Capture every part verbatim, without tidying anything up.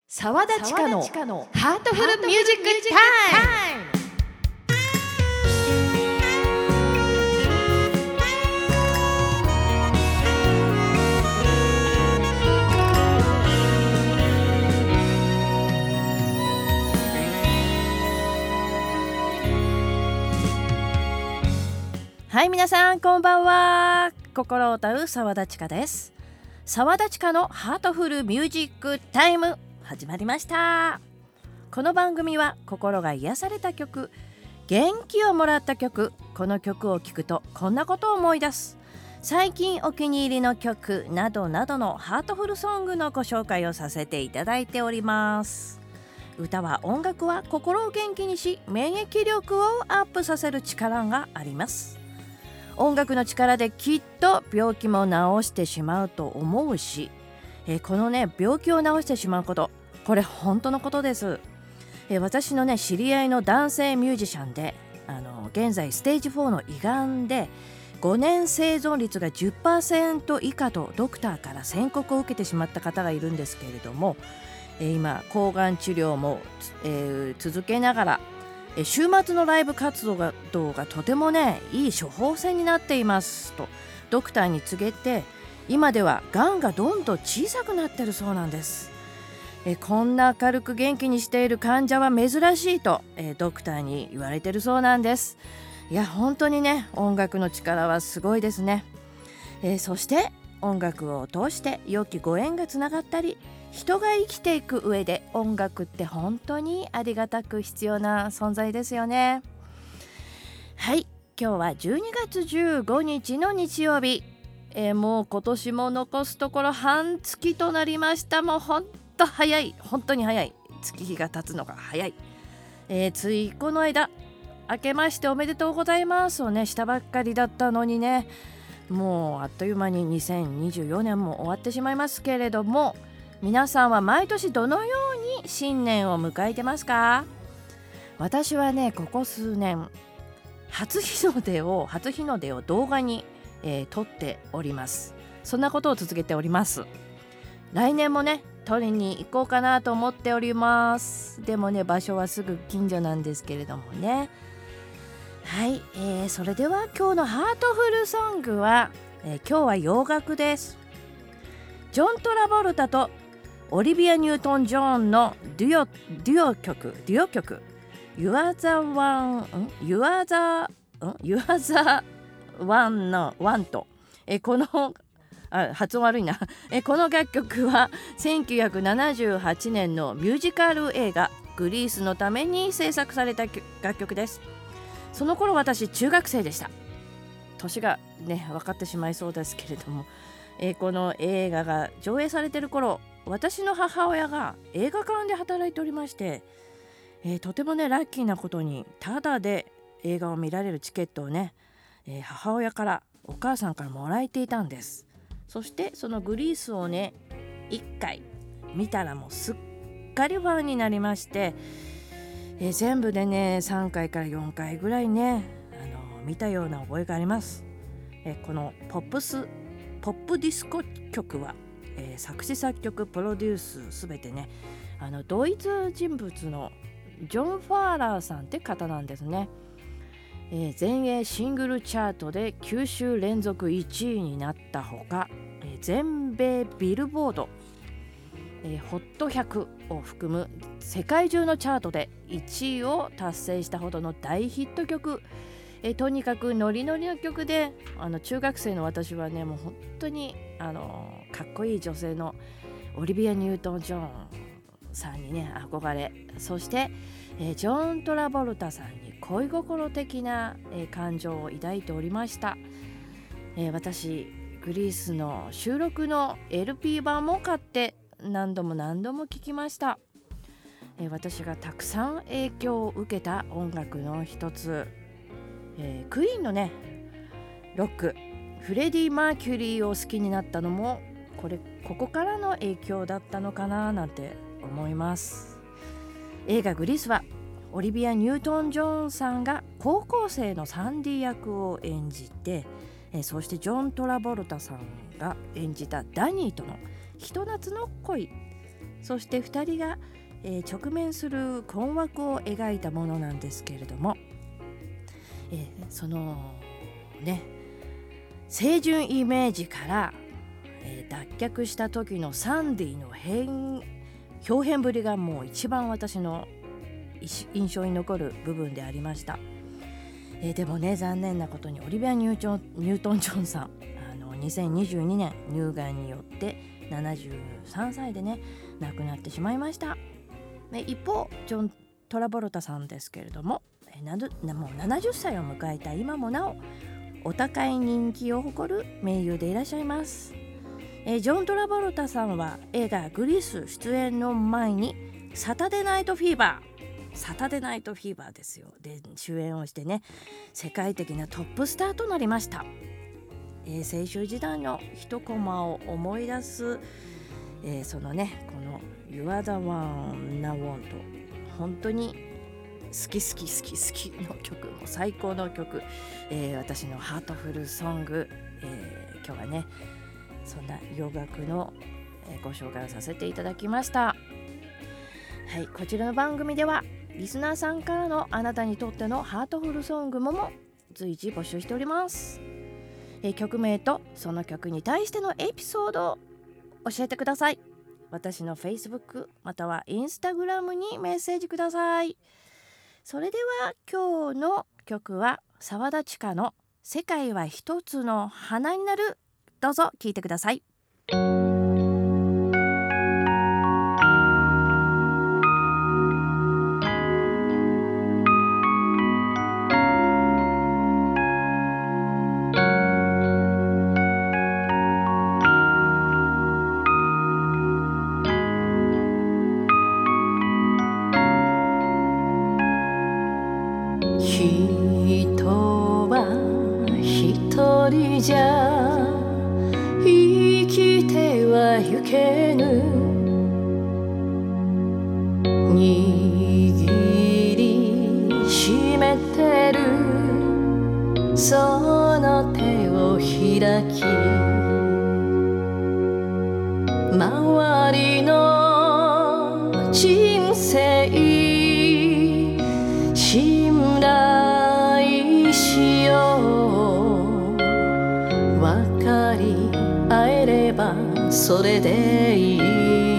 澤田千佳のハートフルミュージックタイム。はい、皆さんこんばんは。心を歌う澤田千佳です。澤田千佳のハートフルミュージックタイム始まりました。この番組は心が癒された曲、元気をもらった曲、この曲を聴くとこんなことを思い出す、最近お気に入りの曲などなどのハートフルソングのご紹介をさせていただいております。歌は音楽は心を元気にし、免疫力をアップさせる力があります。音楽の力できっと病気も治してしまうと思うし、えー、このね病気を治してしまうこと、これ本当のことです。えー、私のね知り合いの男性ミュージシャンで、あの現在ステージフォーの胃がんでごねん生存率が じゅっパーセント 以下とドクターから宣告を受けてしまった方がいるんですけれども、えー、今抗がん治療も、えー、続けながら週末のライブ活動がとてもねいい処方箋になっていますとドクターに告げて、今ではがんがどんどん小さくなってるそうなんです。えこんな明るく元気にしている患者は珍しいとえドクターに言われてるそうなんです。いや本当にね音楽の力はすごいですね。えそして音楽を通して良きご縁がつながったり、人が生きていく上で音楽って本当にありがたく必要な存在ですよね。はい、今日はじゅうにがつじゅうごにちの日曜日、えー、もう今年も残すところ半月となりました。もう本当早い、本当に早い、月日が経つのが早い。えー、ついこの間明けましておめでとうございますをねしたばっかりだったのにね、もうあっという間ににせんにじゅうよねんも終わってしまいますけれども、皆さんは毎年どのように新年を迎えてますか？私はねここ数年初日の出を初日の出を動画に、えー、撮っております。そんなことを続けております。来年もね撮りに行こうかなと思っております。でもね場所はすぐ近所なんですけれどもね。はい、えー、それでは今日のハートフルソングは、えー、今日は洋楽です。ジョン・トラボルタとオリビア・ニュートン・ジョーンのデュオ、デュオ曲、デュオ曲 You are the one、You are the、You are the one のワンと、えこのあ発音悪いなえこの楽曲はせんきゅうひゃくななじゅうはちねんのミュージカル映画グリースのために制作された楽曲です。その頃私中学生でした。年がね分かってしまいそうですけれども、えー、この映画が上映されている頃、私の母親が映画館で働いておりまして、えー、とてもねラッキーなことにタダで映画を見られるチケットをね、えー、母親からお母さんからもらえていたんです。そしてそのグリースをねいっかい見たらもうすっかりファンになりまして、えー、全部でねさんかいからよんかいぐらいね、あのー、見たような覚えがあります。えー、このポップスポップディスコ曲は、えー、作詞作曲プロデュースすべてねあのドイツ人物のジョン・ファーラーさんって方なんですね。えー、全英シングルチャートできゅうしゅう連続いちいになったほか、えー、全米ビルボード、えー、ホットひゃくを含む世界中のチャートでいちいを達成したほどの大ヒット曲。えとにかくノリノリの曲で、あの中学生の私はねもう本当にあのかっこいい女性のオリビア・ニュートン・ジョーンさんにね憧れ、そして、えー、ジョン・トラボルタさんに恋心的な、えー、感情を抱いておりました。えー、私グリースの収録の エルピー 版も買って何度も何度も聴きました。えー、私がたくさん影響を受けた音楽の一つ、えー、クイーンのねロックフレディ・マーキュリーを好きになったのもこれここからの影響だったのかななんて思います。映画グリースはオリビア・ニュートン・ジョーンさんが高校生のサンディ役を演じて、えー、そしてジョン・トラボルタさんが演じたダニーとのひと夏の恋そしてふたりが、えー、直面する困惑を描いたものなんですけれども、えー、そのね清純イメージから、えー、脱却した時のサンディの変表現ぶりがもう一番私の印象に残る部分でありました。えー、でもね残念なことにオリビア・ニューチョン、ニュートン・ジョンさんあのにせんにじゅうにねん乳がんによってななじゅうさんさいでね亡くなってしまいました。で一方ジョン・トラボルタさんですけれども、えー、などもうななじゅっさいを迎えた今もなおお高い人気を誇る名優でいらっしゃいます。えー、ジョン・トラボルタさんは映画グリース出演の前にサタデーナイトフィーバーサタデーナイトフィーバーですよで主演をしてね世界的なトップスターとなりました。えー、青春時代の一コマを思い出す、えー、そのねこの You are the one I want 本当に好き好き好き好きの曲も最高の曲、えー、私のハートフルソング、えー、今日はねそんな洋楽のご紹介をさせていただきました。はい、こちらの番組ではリスナーさんからのあなたにとってのハートフルソングもも随時募集しております。え曲名とその曲に対してのエピソードを教えてください。私の Facebook または Instagram にメッセージください。それでは今日の曲は澤田知可の世界は一つの花になる。どうぞ聴いてください。 人は一人じゃ生きてはゆけぬ握りしめてるその手を開き周りの人生信頼しよう分かり合えればそれでいい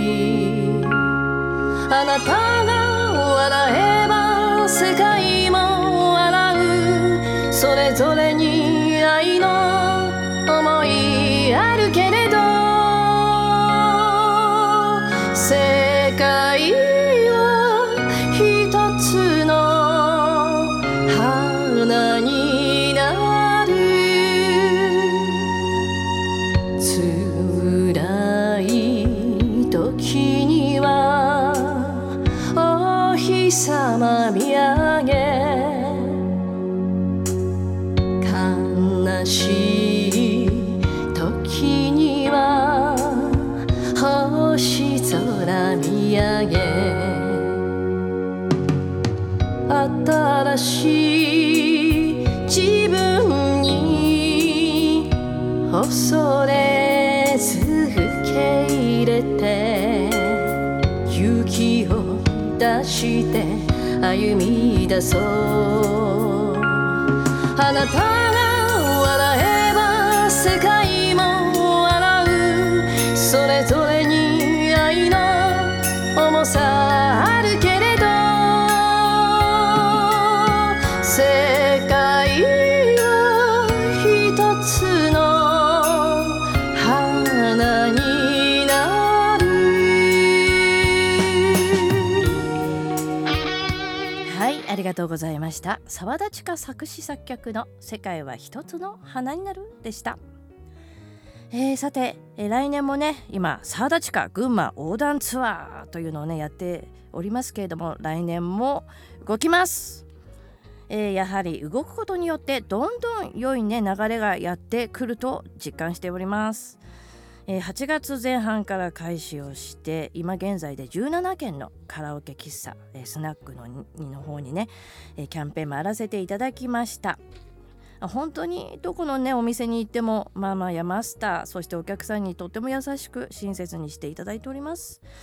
あなたが笑えば世界も笑うそれぞれに愛の想いあるけれど世界は一つの花になる辛い時にはお日様見上げ悲しい時には星空見上げ新しい自分に恐れず受け入れて勇気を出して歩み出そうあなたが笑えば世界も笑うそれぞれに愛の重さあるけれど世界は一つの花になる。 はい、ありがとうございました。澤田知可作詞作曲の世界は一つの花になるでした。えー、さて、えー、来年もね今澤田知可群馬横断ツアーというのをねやっておりますけれども来年も動きます。えー、やはり動くことによってどんどん良いね流れがやってくると実感しております。えー、はちがつぜん半から開始をして今現在でじゅうななけんのカラオケ喫茶、えー、スナックのにの方にね、えー、キャンペーンもやらせていただきました。本当にどこのねお店に行ってもママやマスターそしてお客さんにとっても優しく親切にしていただいております。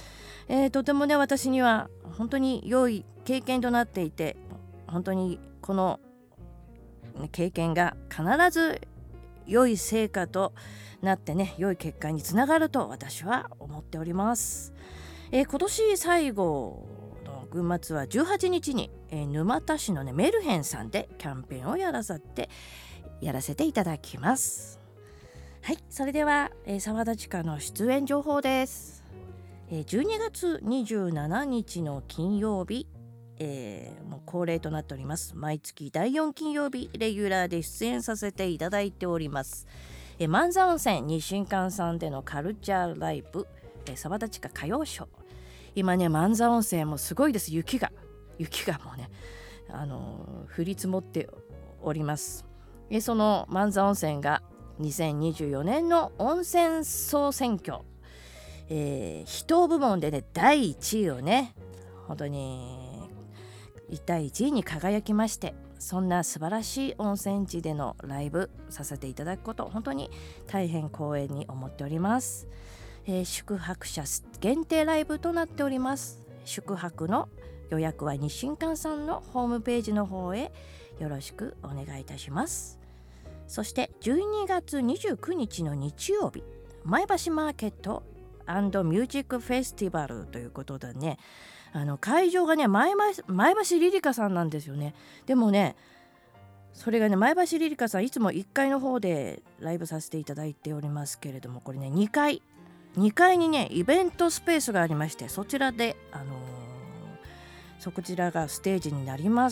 えー、とてもね私には本当に良い経験となっていて、本当にこの経験が必ず良い成果となってね、良い結果につながると私は思っております。えー、今年最後の群馬ツアーじゅうはちにちに、えー、沼田市のねメルヘンさんでキャンペーンをやらせてやらせていただきます。はい、それでは、えー、沢田千佳の出演情報です。えー、じゅうにがつにじゅうしちにちの金曜日、えー、もう恒例となっております毎月だいよん金曜日レギュラーで出演させていただいております、えー、万座温泉日進館さんでのカルチャーライブ、えー、沢田千佳歌謡ショー。今ね万座温泉もすごいです。雪が雪がもうね、あのー、降り積もっております。えー、その万座温泉がにせんにじゅうよねんの温泉総選挙、えー、人部門でねだいいちいをね本当にだいいちいに輝きまして、そんな素晴らしい温泉地でのライブさせていただくこと本当に大変光栄に思っております。えー、宿泊者限定ライブとなっております。宿泊の予約は日進館さんのホームページの方へよろしくお願いいたします。そしてじゅうにがつにじゅうくにちの日曜日、前橋マーケット&ミュージックフェスティバルということでね、あの会場がね前橋、前橋リリカさんなんですよね。でもねそれがね前橋リリカさんいつもいっかいの方でライブさせていただいておりますけれども、これねにかいにかいにねイベントスペースがありまして、そちらであのー、そこちらがステージになります。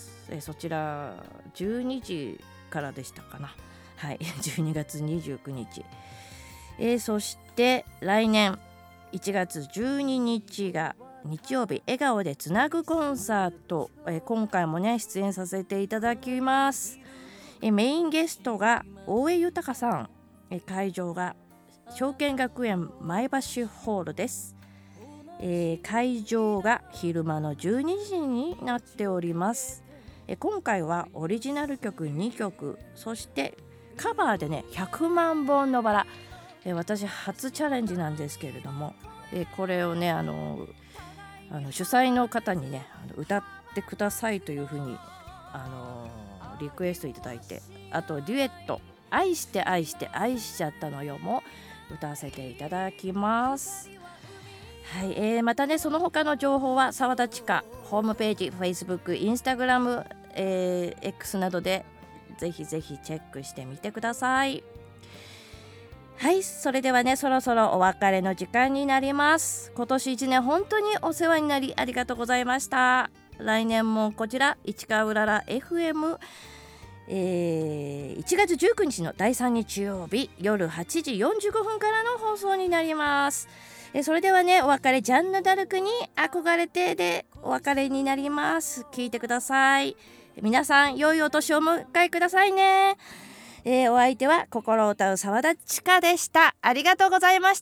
えそちらじゅうにじからでしたかな。はいじゅうにがつにじゅうくにち、えー、そして来年いちがつじゅうににちが日曜日笑顔でつなぐコンサート、えー、今回もね出演させていただきます。えー、メインゲストが大江豊さん、えー、会場が証券学園前橋ホールです。えー、会場が昼間のじゅうにじになっております。えー、今回はオリジナル曲にきょく、そしてカバーでねひゃくまんぼんのバラ、えー、私初チャレンジなんですけれども、えー、これをねあのあの主催の方にねあの歌ってくださいというふうにあのリクエストいただいて、あとデュエット愛して愛して愛しちゃったのよも歌わせていただきます。はい、えー、またねその他の情報は沢田千佳ホームページ Facebook、Instagram、えー、X などでぜひぜひチェックしてみてください。はい、それではねそろそろお別れの時間になります。今年いちねん本当にお世話になりありがとうございました。来年もこちら市川うらら エフエム、えー、いちがつじゅうくにちのだいさん日曜日夜はちじよんじゅうごふんからの放送になります。えー、それではねお別れジャンヌ・ダルクに憧れてでお別れになります。聞いてください。皆さん良いお年をお迎えくださいね。えー、お相手は心を歌う沢田千佳でした。ありがとうございました。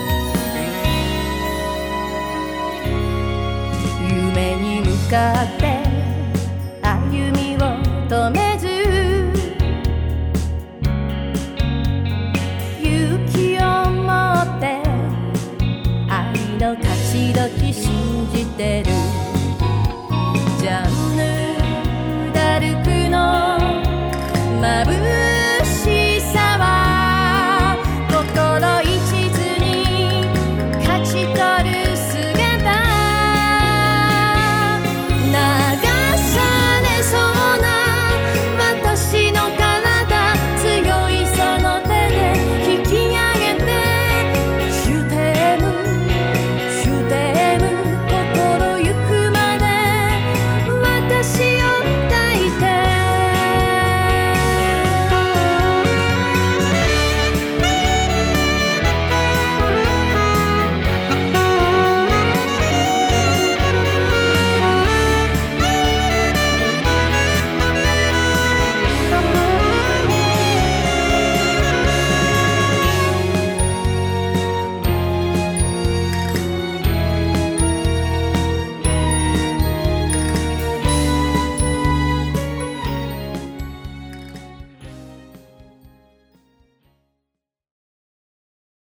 夢に向かって